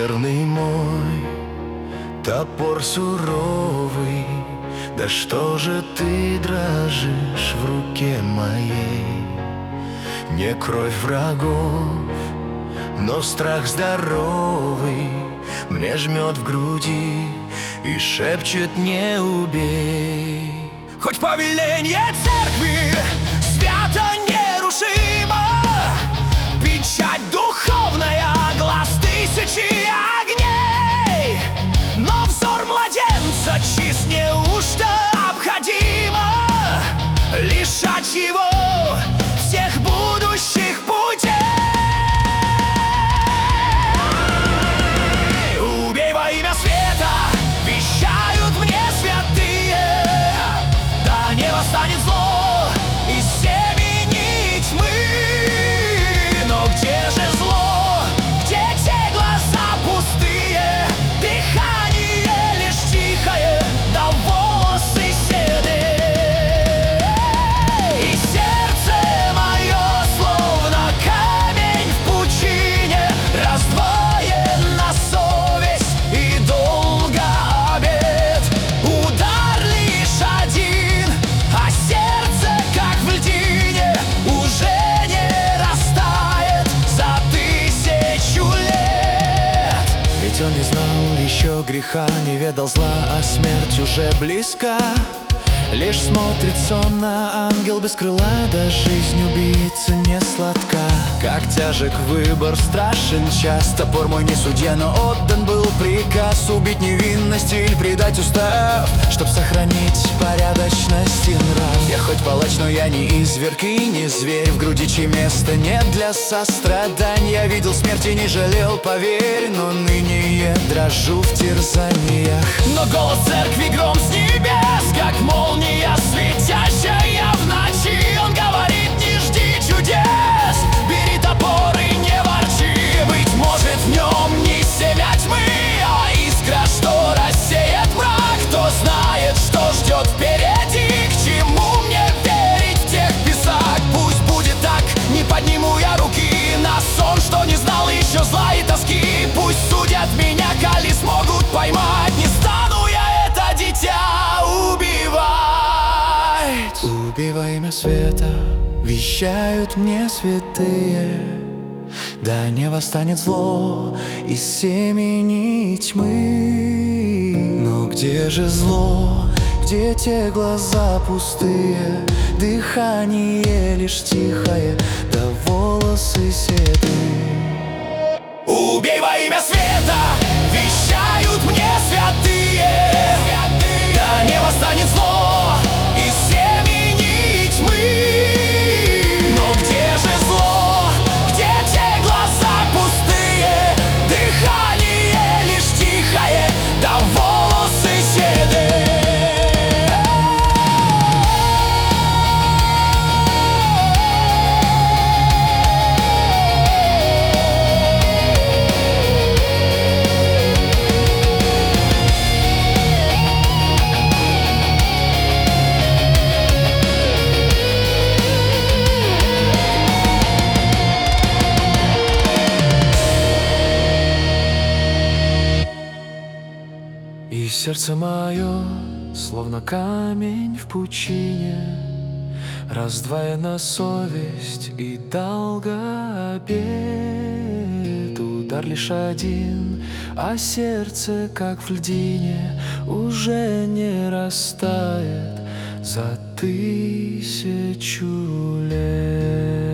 Верный мой топор суровый, да что же ты дрожишь в руке моей? Не кровь врагов, но страх здоровый мне жмет в груди и шепчет: не убей. Хоть повеление церкви свято нерушимо, печать духовная, глаз тысячи огней, но взор младенца чист, неужто обходимо лишать его всех будущих путей? Убей во имя света, вещают мне святые, да не восстанет зло из семени тьмы. Но где же зло, где те глаза пустые, дыхание лишь тихое, да волосы седые? И сердце мое словно камень в пучине, раздвоен на совесть и долго обет. Удар лишь один, а сердце, как в льдине, уже не растает за 1000 лет. Ведь он не знал еще греха, не ведал зла, а смерть уже близка. Лишь смотрит сонно ангел без крыла, да жизнь убийцы не сладка. Как тяжек выбор, страшен час, топор мой не судья, но отдан был приказ убить невинность или предать устав, чтоб сохранить порядочность и нрав. Я хоть палач, но я не изверг и не зверь, в груди чьи места нет для сострадания. Я видел смерть и не жалел, поверь, но ныне я дрожу в терзаниях. Но голос церкви гром с небес, как молния светящая в ночи. Он говорит: не жди чудес, бери топор и не ворчи. Быть может, в нем не семя тьмы, а искра, что рассеет мрак. Кто знает, что ждет впереди, к чему мне верить в тех писак? Пусть будет так, не подниму я руки на сон, что не знал еще зла и тоски. Пусть судят меня, коли смогут поймать, не стану я это дитя убивать. Убей во имя света, вещают мне святые, да не восстанет зло из семени тьмы. Но где же зло, где те глаза пустые, дыхание лишь тихое, да волосы седые? Убей во имя света, вещают мне святые, да не восстанет зло из семени тьмы. Но где же зло, где те глаза пустые, дыхание лишь тихое, да волосы седые? И сердце мое, словно камень в пучине, раздвоена совесть и долго обет. Удар лишь один, а сердце, как в льдине, уже не растает за 1000 лет.